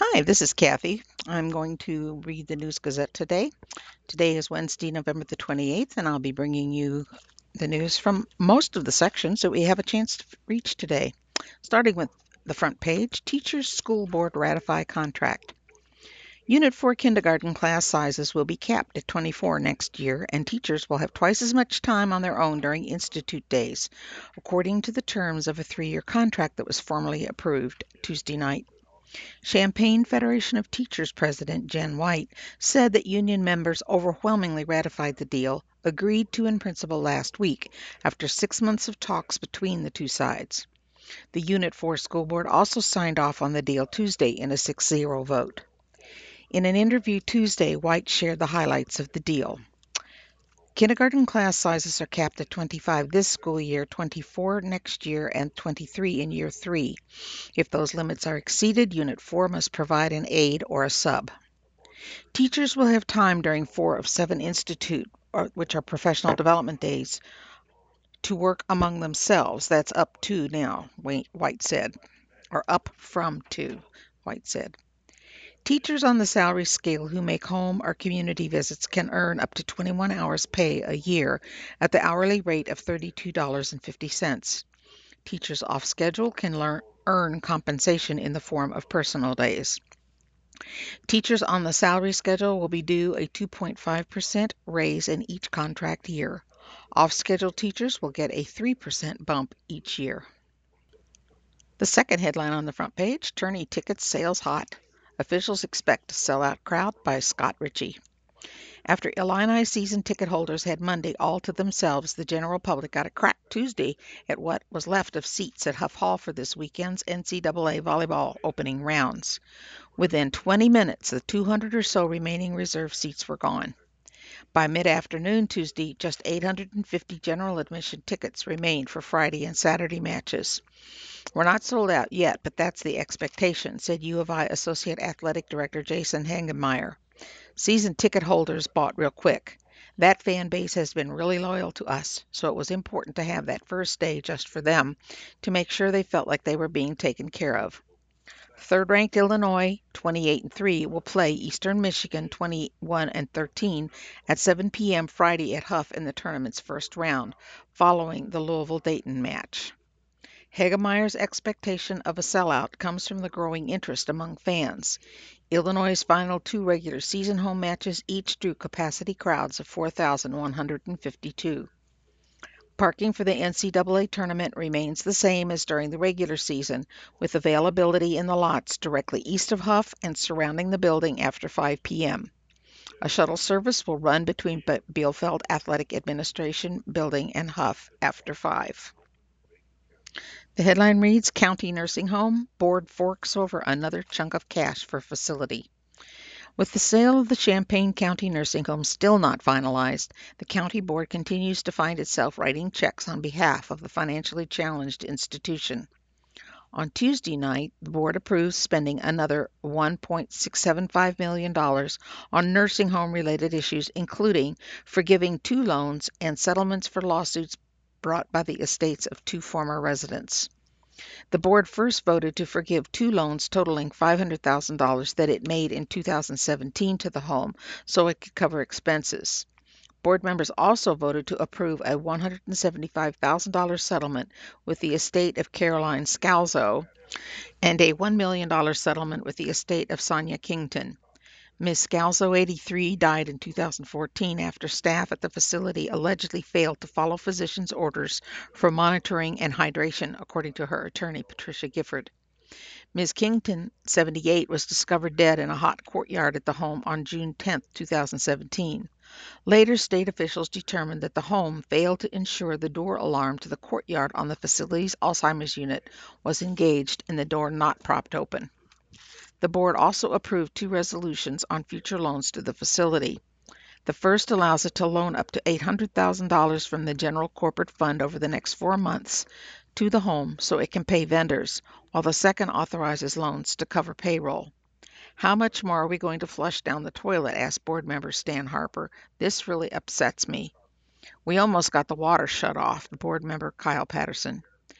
Hi, this is Kathy. I'm going to read the News Gazette today. Today is Wednesday, November the 28th, and I'll be bringing you the news from most of the sections that we have a chance to reach today. Starting with the front page, Teachers School Board ratify contract. Unit 4 kindergarten class sizes will be capped at 24 next year, and teachers will have twice as much time on their own during Institute days, according to the terms of a 3-year contract that was formally approved Tuesday night. Champaign Federation of Teachers President Jen White said that union members overwhelmingly ratified the deal, agreed to in principle last week, after 6 months of talks between the two sides. The Unit 4 school board also signed off on the deal Tuesday in a 6-0 vote. In an interview Tuesday, White shared the highlights of the deal. Kindergarten class sizes are capped at 25 this school year, 24 next year, and 23 in year 3. If those limits are exceeded, Unit 4 must provide an aide or a sub. Teachers will have time during 4 of 7 institute, which are professional development days, to work among themselves. That's up to now, White said, or up from 2, White said. Teachers on the salary scale who make home or community visits can earn up to 21 hours pay a year at the hourly rate of $32.50. Teachers off schedule can earn compensation in the form of personal days. Teachers on the salary schedule will be due a 2.5% raise in each contract year. Off-schedule teachers will get a 3% bump each year. The second headline on the front page, Tourney tickets sales hot. Officials expect a sellout crowd by Scott Ritchie. After Illini season ticket holders had Monday all to themselves, the general public got a crack Tuesday at what was left of seats at Huff Hall for this weekend's NCAA volleyball opening rounds. Within 20 minutes, the 200 or so remaining reserve seats were gone. By mid-afternoon Tuesday, just 850 general admission tickets remained for Friday and Saturday matches. We're not sold out yet, but that's the expectation, said U of I Associate Athletic Director Jason Hangemeyer. Season ticket holders bought real quick. That fan base has been really loyal to us, so it was important to have that first day just for them to make sure they felt like they were being taken care of. Third-ranked Illinois, 28-3, will play Eastern Michigan, 21-13, at 7 p.m. Friday at Huff in the tournament's first round, following the Louisville-Dayton match. Hagemeyer's expectation of a sellout comes from the growing interest among fans. Illinois' final 2 regular season home matches each drew capacity crowds of 4,152. Parking for the NCAA tournament remains the same as during the regular season, with availability in the lots directly east of Huff and surrounding the building after 5 p.m. A shuttle service will run between Bielefeld Athletic Administration Building and Huff after 5. The headline reads, County Nursing Home, Board forks over another chunk of cash for facility. With the sale of the Champaign County Nursing Home still not finalized, the county board continues to find itself writing checks on behalf of the financially challenged institution. On Tuesday night, the board approved spending another $1.675 million on nursing home-related issues, including forgiving 2 loans and settlements for lawsuits brought by the estates of 2 former residents. The board first voted to forgive 2 loans totaling $500,000 that it made in 2017 to the home so it could cover expenses. Board members also voted to approve a $175,000 settlement with the estate of Caroline Scalzo and a $1 million settlement with the estate of Sonia Kington. Ms. Scalzo, 83, died in 2014 after staff at the facility allegedly failed to follow physicians' orders for monitoring and hydration, according to her attorney, Patricia Gifford. Ms. Kington, 78, was discovered dead in a hot courtyard at the home on June 10, 2017. Later, state officials determined that the home failed to ensure the door alarm to the courtyard on the facility's Alzheimer's unit was engaged and the door not propped open. The board also approved 2 resolutions on future loans to the facility. The first allows it to loan up to $800,000 from the general corporate fund over the next 4 months to the home so it can pay vendors, while the second authorizes loans to cover payroll. How much more are we going to flush down the toilet? Asked board member Stan Harper. This really upsets me. We almost got the water shut off, the board member Kyle Patterson.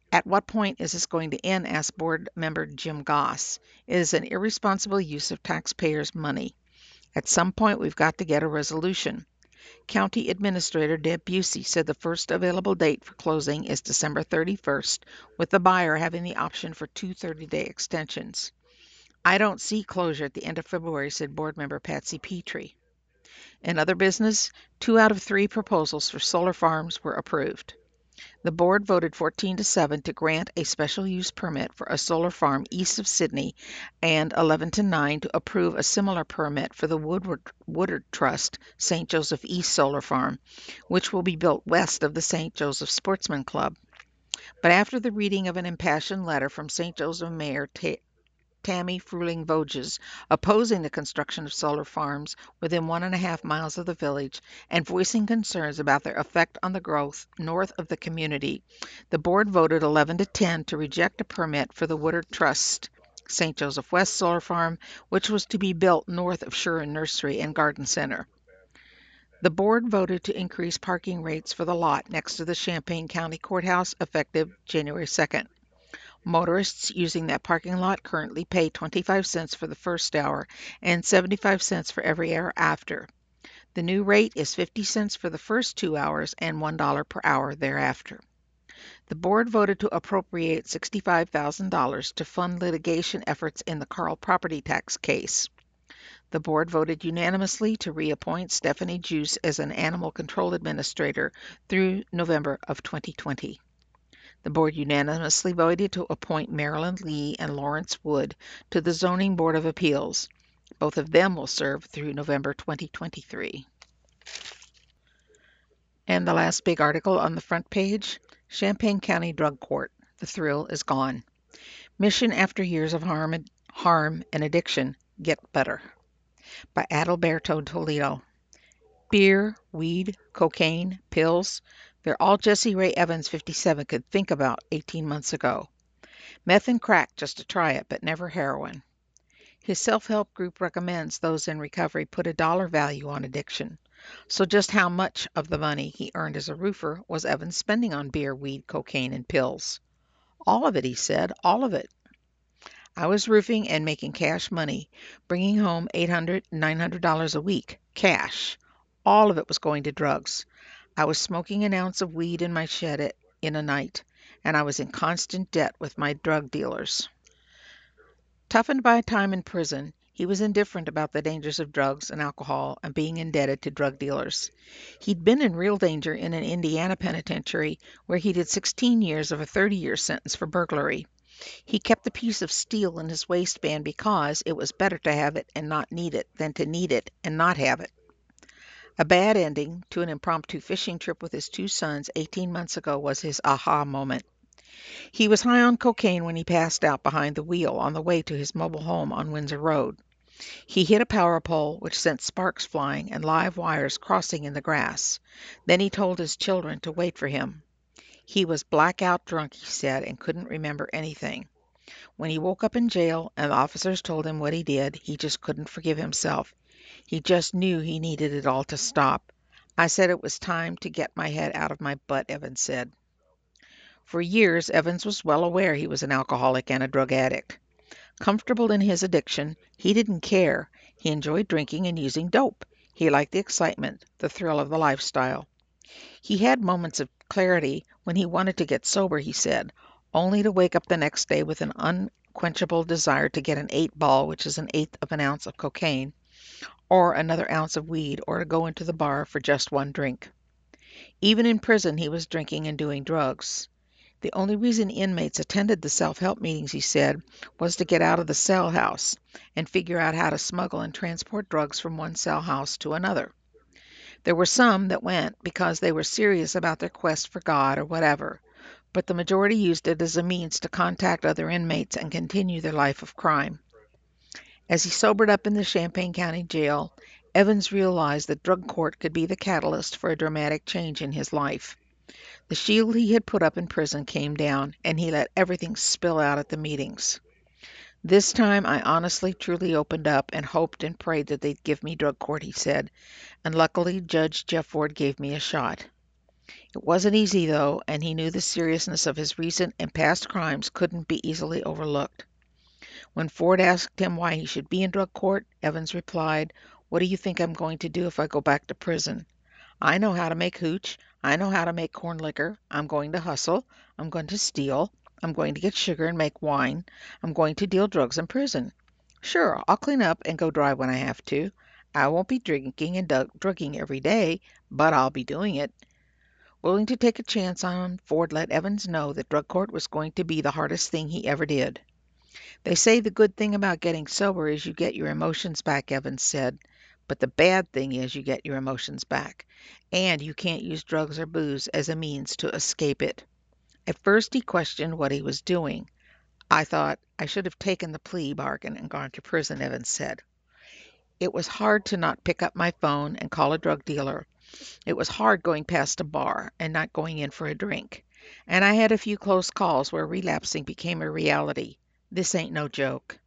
At what point is this going to end? Asked board member Jim Goss. It is an irresponsible use of taxpayers' money. At some point, we've got to get a resolution. County Administrator Deb Busey said the first available date for closing is December 31st, with the buyer having the option for two 30-day extensions. I don't see closure at the end of February, said board member Patsy Petrie. In other business, 2 out of 3 proposals for solar farms were approved. The board voted 14 to 7 to grant a special use permit for a solar farm east of Sydney and 11 to 9 to approve a similar permit for the Woodard Trust St. Joseph East Solar Farm, which will be built west of the St. Joseph Sportsman Club. But after the reading of an impassioned letter from St. Joseph Mayor Tammy Fruehling Voges opposing the construction of solar farms within 1.5 miles of the village and voicing concerns about their effect on the growth north of the community, the board voted 11 to 10 to reject a permit for the Woodard Trust St. Joseph West Solar Farm, which was to be built north of Shuren Nursery and Garden Center. The board voted to increase parking rates for the lot next to the Champaign County Courthouse effective January 2nd. Motorists using that parking lot currently pay 25 cents for the first hour and 75 cents for every hour after. The new rate is 50 cents for the first 2 hours and $1 per hour thereafter. The board voted to appropriate $65,000 to fund litigation efforts in the Carl property tax case. The board voted unanimously to reappoint Stephanie Juice as an animal control administrator through November of 2020. The board unanimously voted to appoint Marilyn Lee and Lawrence Wood to the Zoning Board of Appeals. Both of them will serve through November 2023. And the last big article on the front page, Champaign County Drug Court. The thrill is gone. Mission after years of harm and addiction get better. By Adalberto Toledo. Beer, weed, cocaine, pills, they're all Jesse Ray Evans, 57, could think about 18 months ago. Meth and crack just to try it, but never heroin. His self-help group recommends those in recovery put a dollar value on addiction. So just how much of the money he earned as a roofer was Evans spending on beer, weed, cocaine, and pills? All of it, he said, all of it. I was roofing and making cash money, bringing home $800, $900 a week, cash. All of it was going to drugs. I was smoking an ounce of weed in my shed in a night, and I was in constant debt with my drug dealers. Toughened by time in prison, he was indifferent about the dangers of drugs and alcohol and being indebted to drug dealers. He'd been in real danger in an Indiana penitentiary where he did 16 years of a 30-year sentence for burglary. He kept the piece of steel in his waistband because it was better to have it and not need it than to need it and not have it. A bad ending to an impromptu fishing trip with his 2 sons 18 months ago was his aha moment. He was high on cocaine when he passed out behind the wheel on the way to his mobile home on Windsor Road. He hit a power pole which sent sparks flying and live wires crossing in the grass. Then he told his children to wait for him. He was blackout drunk, he said, and couldn't remember anything. When he woke up in jail and the officers told him what he did, he just couldn't forgive himself. He just knew he needed it all to stop. I said it was time to get my head out of my butt, Evans said. For years, Evans was well aware he was an alcoholic and a drug addict. Comfortable in his addiction, he didn't care. He enjoyed drinking and using dope. He liked the excitement, the thrill of the lifestyle. He had moments of clarity when he wanted to get sober, he said, only to wake up the next day with an unquenchable desire to get an 8-ball, which is an eighth of an ounce of cocaine, or another ounce of weed, or to go into the bar for just one drink. Even in prison, he was drinking and doing drugs. The only reason inmates attended the self-help meetings, he said, was to get out of the cell house and figure out how to smuggle and transport drugs from one cell house to another. There were some that went because they were serious about their quest for God or whatever, but the majority used it as a means to contact other inmates and continue their life of crime. As he sobered up in the Champaign County Jail, Evans realized that drug court could be the catalyst for a dramatic change in his life. The shield he had put up in prison came down, and he let everything spill out at the meetings. This time I honestly, truly opened up and hoped and prayed that they'd give me drug court, he said, and luckily Judge Jeff Ford gave me a shot. It wasn't easy, though, and he knew the seriousness of his recent and past crimes couldn't be easily overlooked. When Ford asked him why he should be in drug court, Evans replied, "What do you think I'm going to do if I go back to prison? I know how to make hooch. I know how to make corn liquor. I'm going to hustle. I'm going to steal. I'm going to get sugar and make wine. I'm going to deal drugs in prison. Sure, I'll clean up and go drive when I have to. I won't be drinking and drugging every day, but I'll be doing it." Willing to take a chance on, Ford let Evans know that drug court was going to be the hardest thing he ever did. "They say the good thing about getting sober is you get your emotions back," Evans said. "But the bad thing is you get your emotions back, and you can't use drugs or booze as a means to escape it." At first he questioned what he was doing. "I thought I should have taken the plea bargain and gone to prison," Evans said. "It was hard to not pick up my phone and call a drug dealer. It was hard going past a bar and not going in for a drink. And I had a few close calls where relapsing became a reality. This ain't no joke."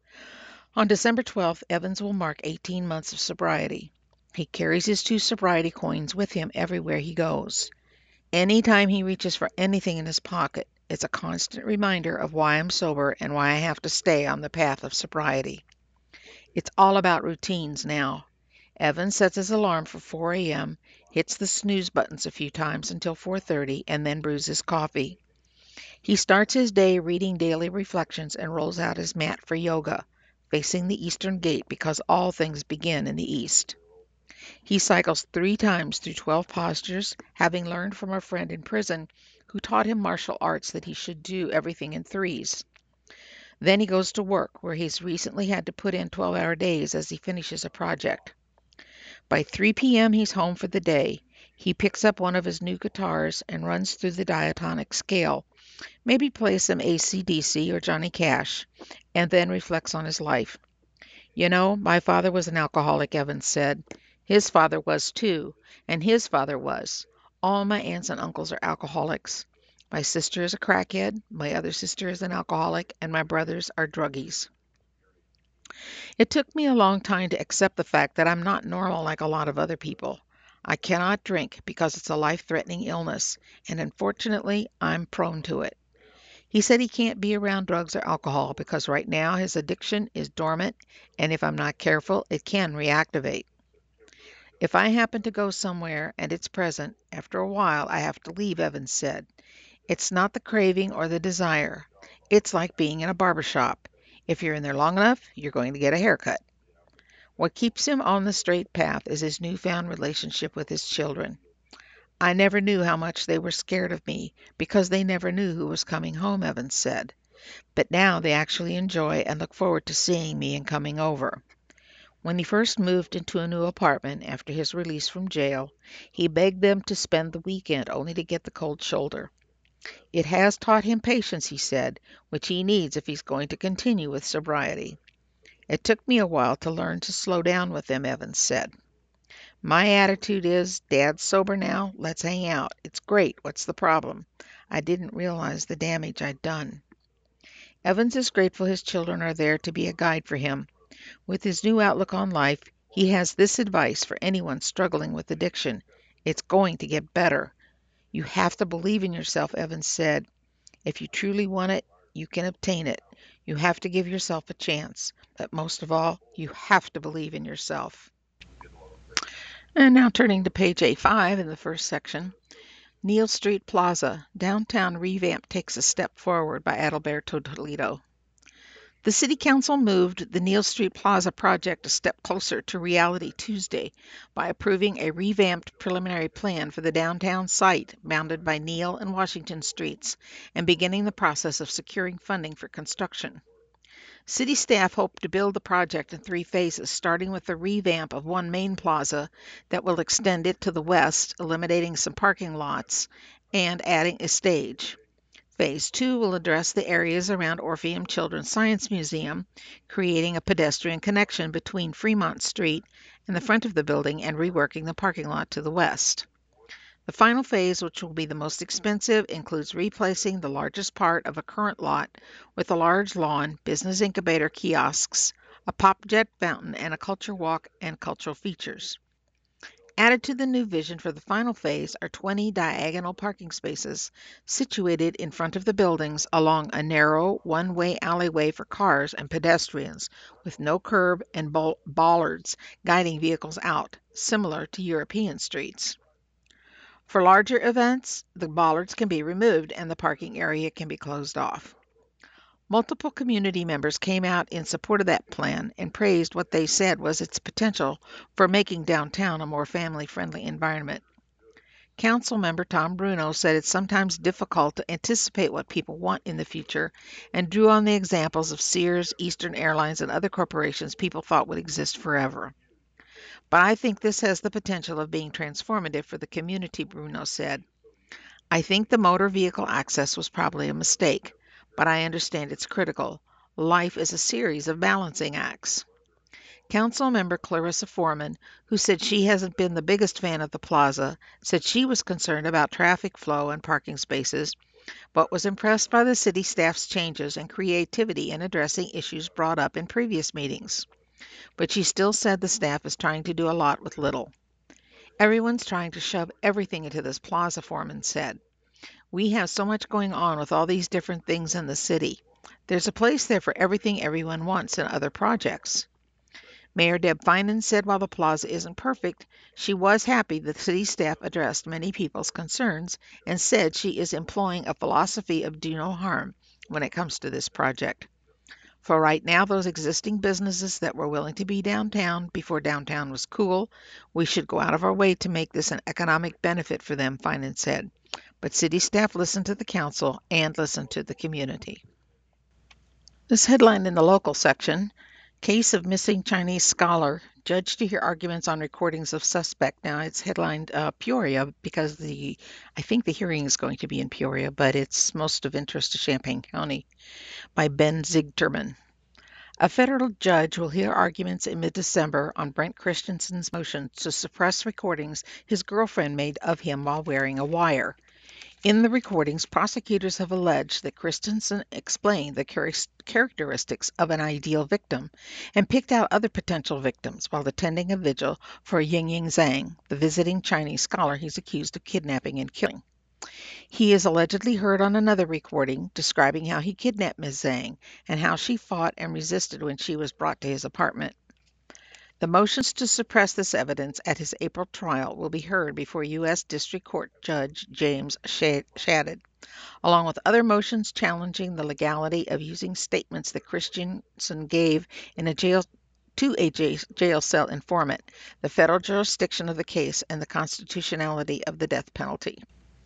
On December 12th, Evans will mark 18 months of sobriety. He carries his 2 sobriety coins with him everywhere he goes. Anytime he reaches for anything in his pocket, it's a constant reminder of why I'm sober and why I have to stay on the path of sobriety. It's all about routines now. Evans sets his alarm for 4 a.m., hits the snooze buttons a few times until 4:30, and then brews his coffee. He starts his day reading daily reflections and rolls out his mat for yoga, facing the eastern gate because all things begin in the east. He cycles 3 times through 12 postures, having learned from a friend in prison who taught him martial arts that he should do everything in threes. Then he goes to work, where he's recently had to put in 12-hour days as he finishes a project. By 3 p.m. he's home for the day. He picks up one of his new guitars and runs through the diatonic scale, maybe plays some AC/DC or Johnny Cash, and then reflects on his life. "You know, my father was an alcoholic," Evans said. "His father was too, and his father was. All my aunts and uncles are alcoholics. My sister is a crackhead, my other sister is an alcoholic, and my brothers are druggies. It took me a long time to accept the fact that I'm not normal like a lot of other people. I cannot drink because it's a life-threatening illness, and unfortunately, I'm prone to it." He said he can't be around drugs or alcohol because right now his addiction is dormant, and if I'm not careful, it can reactivate. "If I happen to go somewhere and it's present, after a while I have to leave," Evans said. "It's not the craving or the desire. It's like being in a barber shop. If you're in there long enough, you're going to get a haircut." What keeps him on the straight path is his newfound relationship with his children. "I never knew how much they were scared of me because they never knew who was coming home," Evans said. "But now they actually enjoy and look forward to seeing me and coming over." When he first moved into a new apartment after his release from jail, he begged them to spend the weekend only to get the cold shoulder. "It has taught him patience," he said, "which he needs if he's going to continue with sobriety." "It took me a while to learn to slow down with them," Evans said. "My attitude is, Dad's sober now, let's hang out. It's great. What's the problem? I didn't realize the damage I'd done." Evans is grateful his children are there to be a guide for him. With his new outlook on life, he has this advice for anyone struggling with addiction: "It's going to get better. You have to believe in yourself," Evans said. "If you truly want it, you can obtain it. You have to give yourself a chance. But most of all, you have to believe in yourself." And now turning to page A5 in the first section, Neal Street Plaza, Downtown Revamp Takes a Step Forward by Adalberto Toledo. The City Council moved the Neal Street Plaza project a step closer to reality Tuesday by approving a revamped preliminary plan for the downtown site bounded by Neal and Washington Streets and beginning the process of securing funding for construction. City staff hope to build the project in 3 phases, starting with the revamp of one main plaza that will extend it to the west, eliminating some parking lots and adding a stage. Phase 2 will address the areas around Orpheum Children's Science Museum, creating a pedestrian connection between Fremont Street and the front of the building and reworking the parking lot to the west. The final phase, which will be the most expensive, includes replacing the largest part of a current lot with a large lawn, business incubator kiosks, a pop jet fountain, and a culture walk and cultural features. Added to the new vision for the final phase are 20 diagonal parking spaces situated in front of the buildings along a narrow one-way alleyway for cars and pedestrians with no curb and bollards guiding vehicles out, similar to European streets. For larger events, the bollards can be removed and the parking area can be closed off. Multiple community members came out in support of that plan and praised what they said was its potential for making downtown a more family-friendly environment. Council member Tom Bruno said it's sometimes difficult to anticipate what people want in the future and drew on the examples of Sears, Eastern Airlines, and other corporations people thought would exist forever. But I think this has the potential of being transformative for the community, Bruno said. I think the motor vehicle access was probably a mistake, but I understand it's critical. Life is a series of balancing acts. Councilmember Clarissa Foreman, who said she hasn't been the biggest fan of the plaza, said she was concerned about traffic flow and parking spaces, but was impressed by the city staff's changes and creativity in addressing issues brought up in previous meetings. But she still said the staff is trying to do a lot with little. Everyone's trying to shove everything into this plaza, Foreman said. We have so much going on with all these different things in the city. There's a place there for everything everyone wants in other projects. Mayor Deb Finan said while the plaza isn't perfect, she was happy the city staff addressed many people's concerns and said she is employing a philosophy of do no harm when it comes to this project. For right now, those existing businesses that were willing to be downtown before downtown was cool, we should go out of our way to make this an economic benefit for them, Finan said. But city staff listened to the council and listened to the community. This headline in the local section, Case of Missing Chinese Scholar, Judge to hear arguments on recordings of suspect. Now it's headlined Peoria because I think the hearing is going to be in Peoria, but it's most of interest to Champaign County, by Ben Zigterman. A federal judge will hear arguments in mid-December on Brent Christensen's motion to suppress recordings his girlfriend made of him while wearing a wire. In the recordings, prosecutors have alleged that Christensen explained the characteristics of an ideal victim and picked out other potential victims while attending a vigil for Ying Zhang, the visiting Chinese scholar he's accused of kidnapping and killing. He is allegedly heard on another recording describing how he kidnapped Ms. Zhang and how she fought and resisted when she was brought to his apartment. The motions to suppress this evidence at his April trial will be heard before U.S. District Court Judge James Shadid, along with other motions challenging the legality of using statements that Christensen gave in a jail cell informant, the federal jurisdiction of the case, and the constitutionality of the death penalty.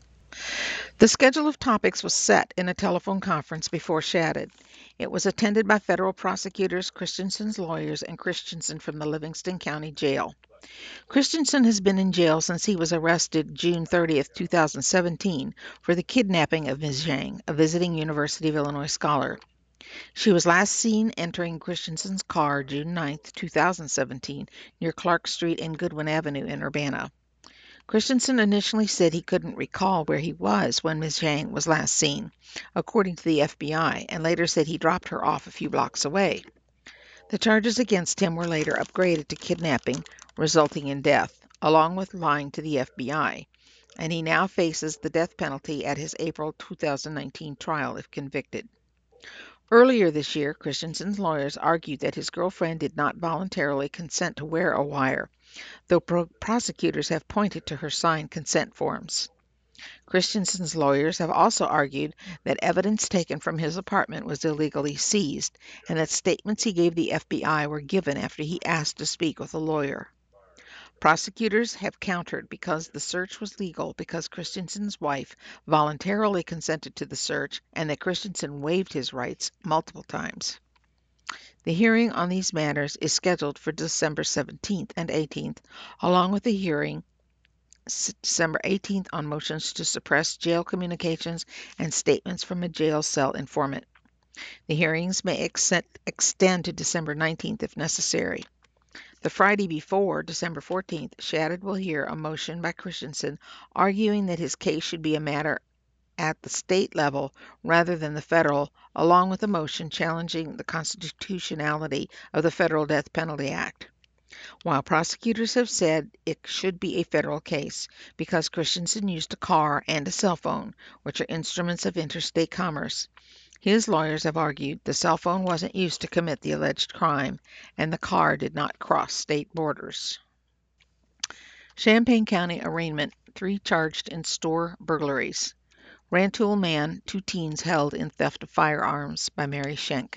The schedule of topics was set in a telephone conference before Shadid. It was attended by federal prosecutors, Christensen's lawyers, and Christensen from the Livingston County Jail. Christensen has been in jail since he was arrested June 30, 2017, for the kidnapping of Ms. Zhang, a visiting University of Illinois scholar. She was last seen entering Christensen's car June 9, 2017, near Clark Street and Goodwin Avenue in Urbana. Christensen initially said he couldn't recall where he was when Ms. Zhang was last seen, according to the FBI, and later said he dropped her off a few blocks away. The charges against him were later upgraded to kidnapping, resulting in death, along with lying to the FBI, and he now faces the death penalty at his April 2019 trial if convicted. Earlier this year, Christensen's lawyers argued that his girlfriend did not voluntarily consent to wear a wire, though prosecutors have pointed to her signed consent forms. Christensen's lawyers have also argued that evidence taken from his apartment was illegally seized and that statements he gave the FBI were given after he asked to speak with a lawyer. Prosecutors have countered because the search was legal because Christensen's wife voluntarily consented to the search and that Christensen waived his rights multiple times. The hearing on these matters is scheduled for December 17th and 18th, along with a hearing December 18th on motions to suppress jail communications and statements from a jail cell informant. The hearings may extend to December 19th if necessary. The Friday before, December 14th, Shadid will hear a motion by Christensen arguing that his case should be a matter at the state level rather than the federal, along with a motion challenging the constitutionality of the Federal Death Penalty Act. while prosecutors have said it should be a federal case because Christensen used a car and a cell phone, which are instruments of interstate commerce. His lawyers have argued the cell phone wasn't used to commit the alleged crime, and the car did not cross state borders. Champaign County arraignment, 3 charged in store burglaries. Rantoul man, 2 teens held in theft of firearms by Mary Schenk.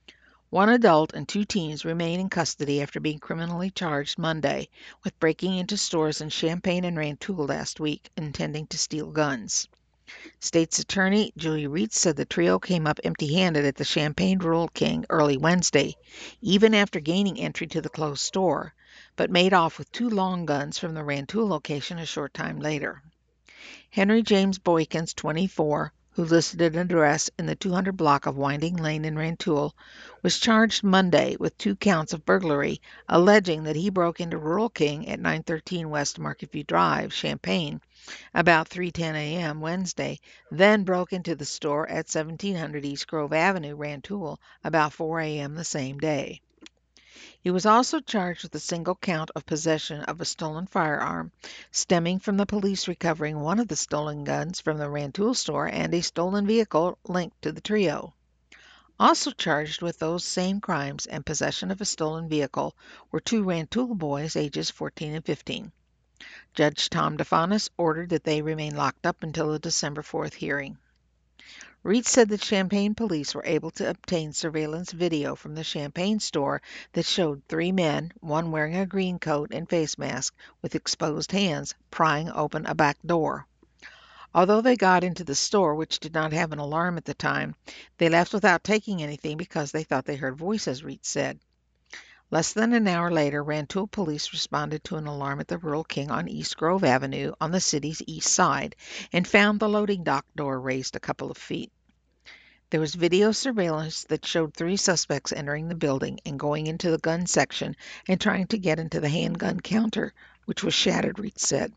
1 adult and 2 teens remain in custody after being criminally charged Monday with breaking into stores in Champaign and Rantoul last week, intending to steal guns. State's Attorney Julie Reitz said the trio came up empty-handed at the Champaign Rural King early Wednesday, even after gaining entry to the closed store, but made off with 2 long guns from the Rantoul location a short time later. Henry James Boykins, 24, who listed an address in the 200 block of Winding Lane in Rantoul, was charged Monday with 2 counts of burglary, alleging that he broke into Rural King at 913 West Market View Drive, Champaign, about 3:10 a.m. Wednesday, then broke into the store at 1700 East Grove Avenue, Rantoul, about 4 a.m. the same day. He was also charged with a single count of possession of a stolen firearm, stemming from the police recovering one of the stolen guns from the Rantoul store and a stolen vehicle linked to the trio. Also charged with those same crimes and possession of a stolen vehicle were 2 Rantoul boys ages 14 and 15. Judge Tom DeFanis ordered that they remain locked up until the December 4th hearing. Reitz said that Champaign police were able to obtain surveillance video from the Champaign store that showed 3 men, one wearing a green coat and face mask with exposed hands, prying open a back door. Although they got into the store, which did not have an alarm at the time, they left without taking anything because they thought they heard voices, Reitz said. Less than an hour later, Rantoul police responded to an alarm at the Rural King on East Grove Avenue on the city's east side and found the loading dock door raised a couple of feet. There was video surveillance that showed 3 suspects entering the building and going into the gun section and trying to get into the handgun counter, which was shattered, Reitz said.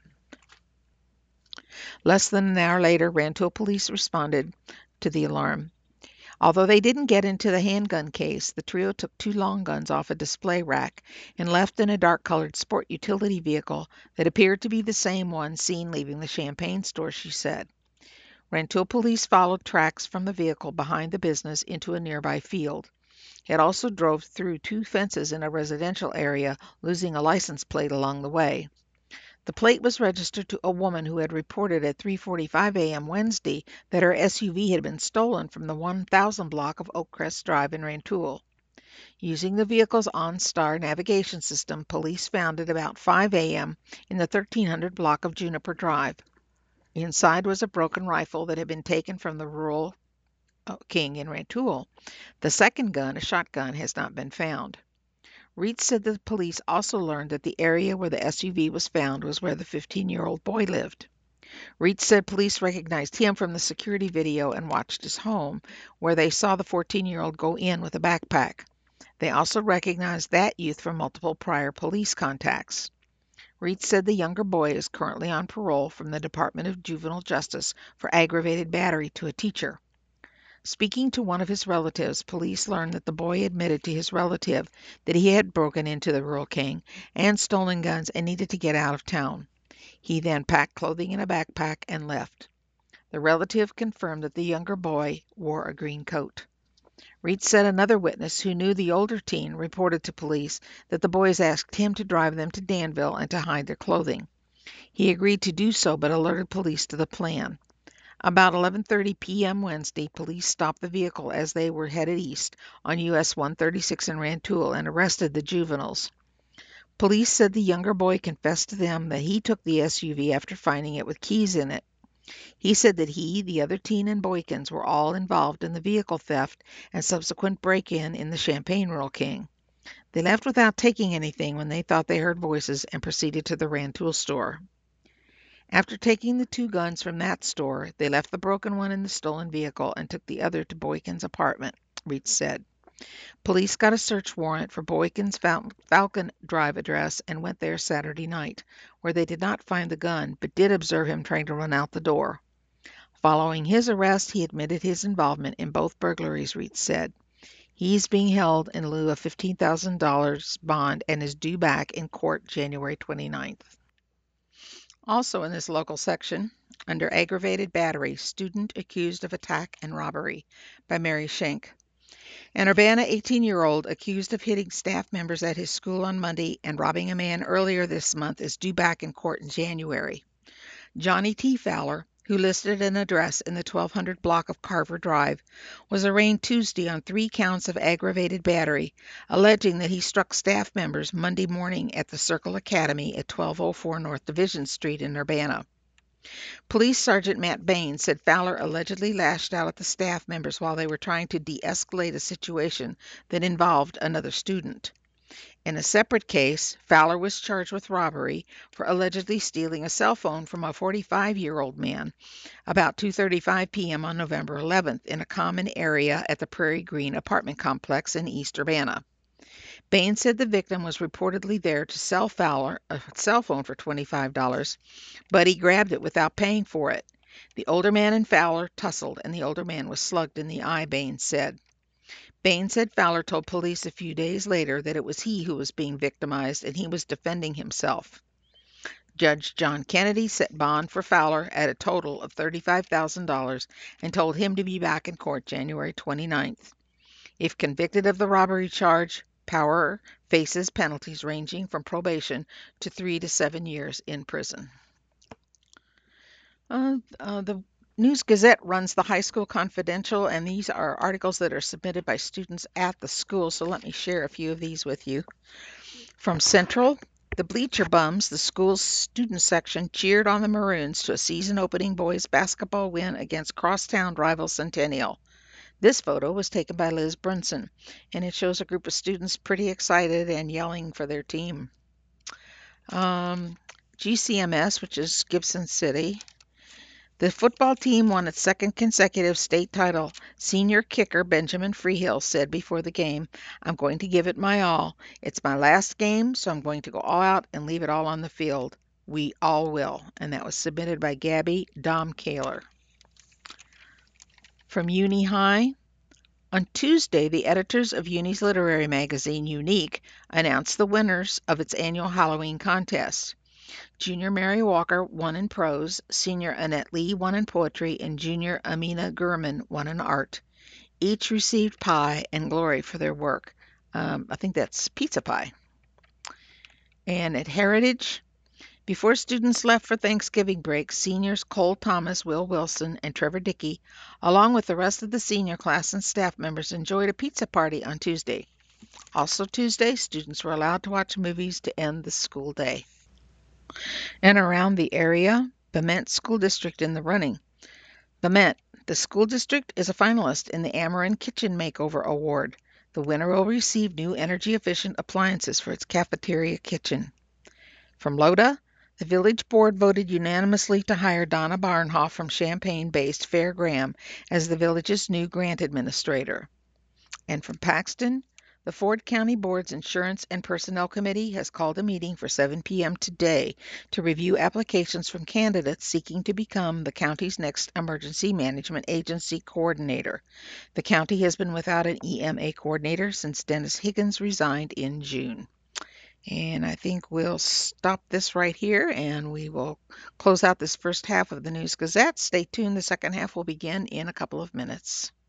Less than an hour later, Rantoul police responded to the alarm. Although they didn't get into the handgun case, the trio took 2 long guns off a display rack and left in a dark-colored sport utility vehicle that appeared to be the same one seen leaving the Champaign store, she said. Rantoul police followed tracks from the vehicle behind the business into a nearby field. It also drove through 2 fences in a residential area, losing a license plate along the way. The plate was registered to a woman who had reported at 3:45 a.m. Wednesday that her SUV had been stolen from the 1000 block of Oakcrest Drive in Rantoul. Using the vehicle's OnStar navigation system, police found it about 5 a.m. in the 1300 block of Juniper Drive. Inside was a broken rifle that had been taken from the Rural King in Rantoul. The second gun, a shotgun, has not been found. Reitz said that the police also learned that the area where the SUV was found was where the 15-year-old boy lived. Reitz said police recognized him from the security video and watched his home, where they saw the 14-year-old go in with a backpack. They also recognized that youth from multiple prior police contacts. Reitz said the younger boy is currently on parole from the Department of Juvenile Justice for aggravated battery to a teacher. Speaking to one of his relatives, police learned that the boy admitted to his relative that he had broken into the Rural King and stolen guns and needed to get out of town. He then packed clothing in a backpack and left. The relative confirmed that the younger boy wore a green coat. Reitz said another witness who knew the older teen reported to police that the boys asked him to drive them to Danville and to hide their clothing. He agreed to do so but alerted police to the plan. About 11:30 p.m. Wednesday, police stopped the vehicle as they were headed east on US 136 in Rantoul and arrested the juveniles. Police said the younger boy confessed to them that he took the SUV after finding it with keys in it. He said that he, the other teen, and Boykins were all involved in the vehicle theft and subsequent break-in in the Champaign Rural King. They left without taking anything when they thought they heard voices and proceeded to the Rantoul store. After taking the 2 guns from that store, they left the broken one in the stolen vehicle and took the other to Boykins' apartment, Reitz said. Police got a search warrant for Boykins' Falcon Drive address and went there Saturday night, where they did not find the gun but did observe him trying to run out the door. Following his arrest, he admitted his involvement in both burglaries, Reitz said. He's being held in lieu of $15,000 bond and is due back in court January 29th. Also in this local section, under aggravated battery, student accused of attack and robbery, by Mary Schenk. An Urbana 18-year-old accused of hitting staff members at his school on Monday and robbing a man earlier this month is due back in court in January. Johnny T. Fowler, who listed an address in the 1200 block of Carver Drive, was arraigned Tuesday on 3 counts of aggravated battery, alleging that he struck staff members Monday morning at the Circle Academy at 1204 North Division Street in Urbana. Police Sergeant Matt Bain said Fowler allegedly lashed out at the staff members while they were trying to de-escalate a situation that involved another student. In a separate case, Fowler was charged with robbery for allegedly stealing a cell phone from a 45-year-old man about 2:35 p.m. on November 11th in a common area at the Prairie Green apartment complex in East Urbana. Bain said the victim was reportedly there to sell Fowler a cell phone for $25, but he grabbed it without paying for it. The older man and Fowler tussled, and the older man was slugged in the eye, Bain said. Bain said Fowler told police a few days later that it was he who was being victimized and he was defending himself. Judge John Kennedy set bond for Fowler at a total of $35,000 and told him to be back in court January 29th. If convicted of the robbery charge, Fowler faces penalties ranging from probation to 3 to 7 years in prison. The News Gazette runs the High School Confidential, and these are articles that are submitted by students at the school, so let me share a few of these with you. From Central, the Bleacher Bums, the school's student section, cheered on the Maroons to a season-opening boys basketball win against crosstown rival Centennial. This photo was taken by Liz Brunson, and it shows a group of students pretty excited and yelling for their team. GCMS, which is Gibson City. The football team won its second consecutive state title. Senior kicker Benjamin Freehill said before the game, "I'm going to give it my all. It's my last game, so I'm going to go all out and leave it all on the field. We all will." And that was submitted by Gabby Domkaler. From Uni High, on Tuesday, the editors of Uni's literary magazine, Unique, announced the winners of its annual Halloween contest. Junior Mary Walker won in prose, Senior Annette Lee won in poetry, and Junior Amina Gurman won in art. Each received pie and glory for their work. I think that's pizza pie. And at Heritage, before students left for Thanksgiving break, seniors Cole Thomas, Will Wilson, and Trevor Dickey, along with the rest of the senior class and staff members, enjoyed a pizza party on Tuesday. Also Tuesday, students were allowed to watch movies to end the school day. And around the area, Bement School District in the running. Bement, the school district, is a finalist in the Ameren Kitchen Makeover Award. The winner will receive new energy-efficient appliances for its cafeteria kitchen. From Loda, the village board voted unanimously to hire Donna Barnhoff from Champaign-based Fair Graham as the village's new grant administrator. And from Paxton, the Ford County Board's Insurance and Personnel Committee has called a meeting for 7 p.m. today to review applications from candidates seeking to become the county's next Emergency Management Agency coordinator. The county has been without an EMA coordinator since Dennis Higgins resigned in June. And I think we'll stop this right here, and we will close out this first half of the News Gazette. Stay tuned. The second half will begin in a couple of minutes.